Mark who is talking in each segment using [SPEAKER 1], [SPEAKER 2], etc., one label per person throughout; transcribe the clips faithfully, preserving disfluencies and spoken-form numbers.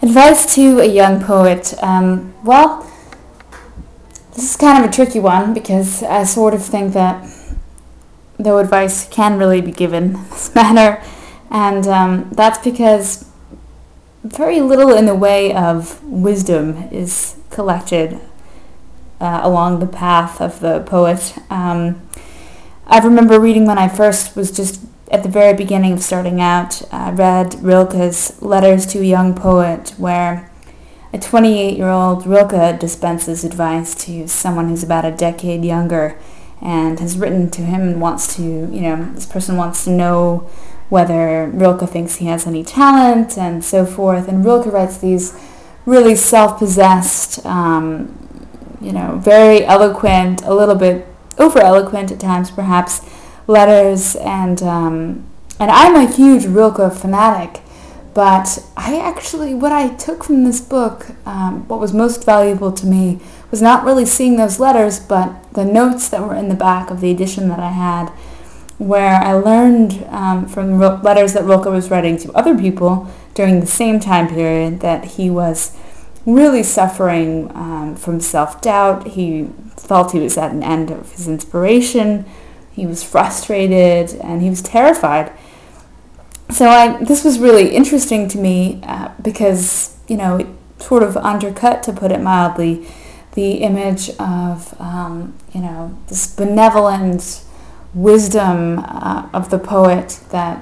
[SPEAKER 1] Advice to a young poet. Um, well, this is kind of a tricky one because I sort of think that no advice can really be given in this matter, and um, that's because very little in the way of wisdom is collected uh, along the path of the poet. Um, I remember reading when I first was just at the very beginning of starting out, I read Rilke's Letters to a Young Poet, where a twenty-eight-year-old Rilke dispenses advice to someone who's about a decade younger and has written to him and wants to, you know, this person wants to know whether Rilke thinks he has any talent and so forth. And Rilke writes these really self-possessed, um, you know, very eloquent, a little bit over-eloquent at times perhaps, letters, and um, and I'm a huge Rilke fanatic, but I actually, what I took from this book, um, what was most valuable to me, was not really seeing those letters, but the notes that were in the back of the edition that I had, where I learned um, from Rilke, letters that Rilke was writing to other people during the same time period that he was really suffering um, from self-doubt. He felt he was at an end of his inspiration. He was frustrated and he was terrified. So I, this was really interesting to me uh, because, you know, it sort of undercut, to put it mildly, the image of, um, you know, this benevolent wisdom uh, of the poet that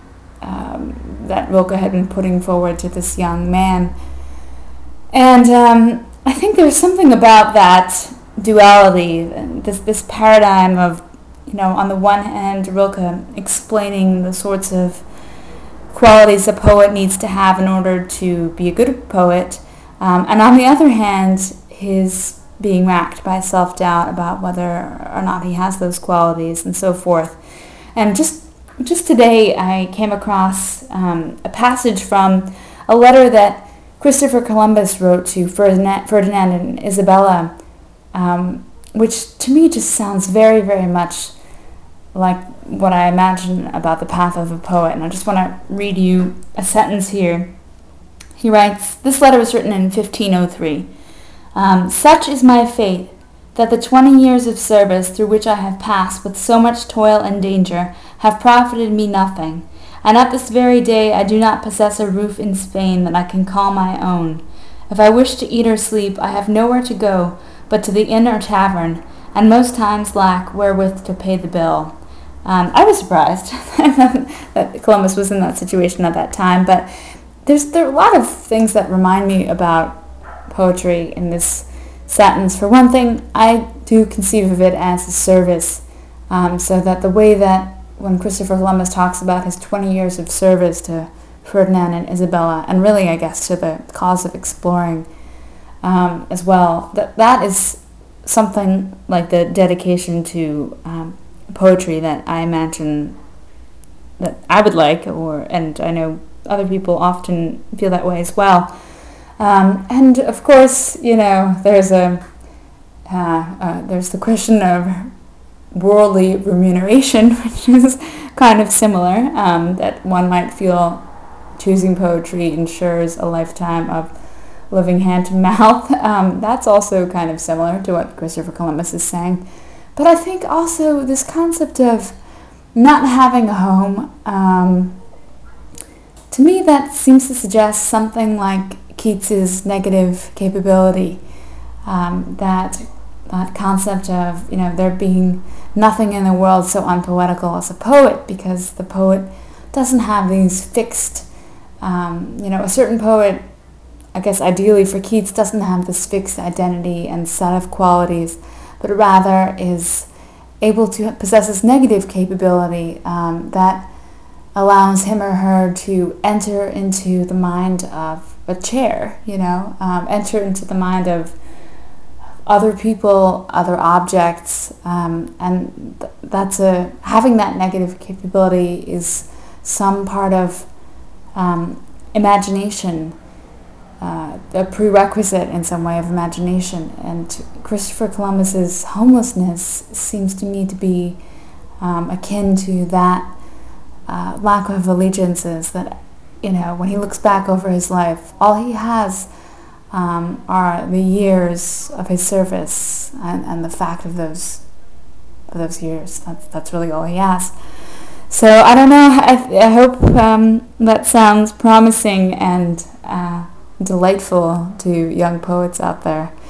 [SPEAKER 1] um, that Rilke had been putting forward to this young man. And um, I think there's something about that duality, this this paradigm of, you know, on the one hand, Rilke explaining the sorts of qualities a poet needs to have in order to be a good poet, um, and on the other hand, his being racked by self-doubt about whether or not he has those qualities and so forth. And just just today, I came across um, a passage from a letter that Christopher Columbus wrote to Ferdinand, Ferdinand and Isabella, um, which to me just sounds very, very much like what I imagine about the path of a poet. And I just want to read you a sentence here. He writes, "This letter was written in fifteen oh three. Um, Such is my faith, that the twenty years of service through which I have passed with so much toil and danger have profited me nothing. And at this very day I do not possess a roof in Spain that I can call my own. If I wish to eat or sleep, I have nowhere to go but to the inn or tavern, and most times lack wherewith to pay the bill." Um, I was surprised that Columbus was in that situation at that time, but there's there are a lot of things that remind me about poetry in this sentence. For one thing, I do conceive of it as a service, um, so that the way that when Christopher Columbus talks about his twenty years of service to Ferdinand and Isabella, and really, I guess, to the cause of exploring um, as well, that that is something like the dedication to um, poetry that I imagine that I would like, or and I know other people often feel that way as well. Um, and of course, you know, there's a uh, uh, there's the question of worldly remuneration, which is kind of similar. Um, that one might feel choosing poetry ensures a lifetime of living hand to mouth. Um, that's also kind of similar to what Christopher Columbus is saying. But I think also this concept of not having a home, um, to me that seems to suggest something like Keats's negative capability, um, that that concept of, you know, there being nothing in the world so unpoetical as a poet, because the poet doesn't have these fixed, um, you know, a certain poet, I guess ideally for Keats, doesn't have this fixed identity and set of qualities, but rather is able to possess this negative capability um, that allows him or her to enter into the mind of a chair, you know, um, enter into the mind of other people, other objects, um, and th- that's a having that negative capability is some part of um, imagination, uh, a prerequisite in some way of imagination. And Christopher Columbus's homelessness seems to me to be um, akin to that uh, lack of allegiances, that you know, when he looks back over his life, all he has um, are the years of his service and, and the fact of those of those years. That's that's really all he has. So I don't know. I, I hope um, that sounds promising and uh, delightful to young poets out there.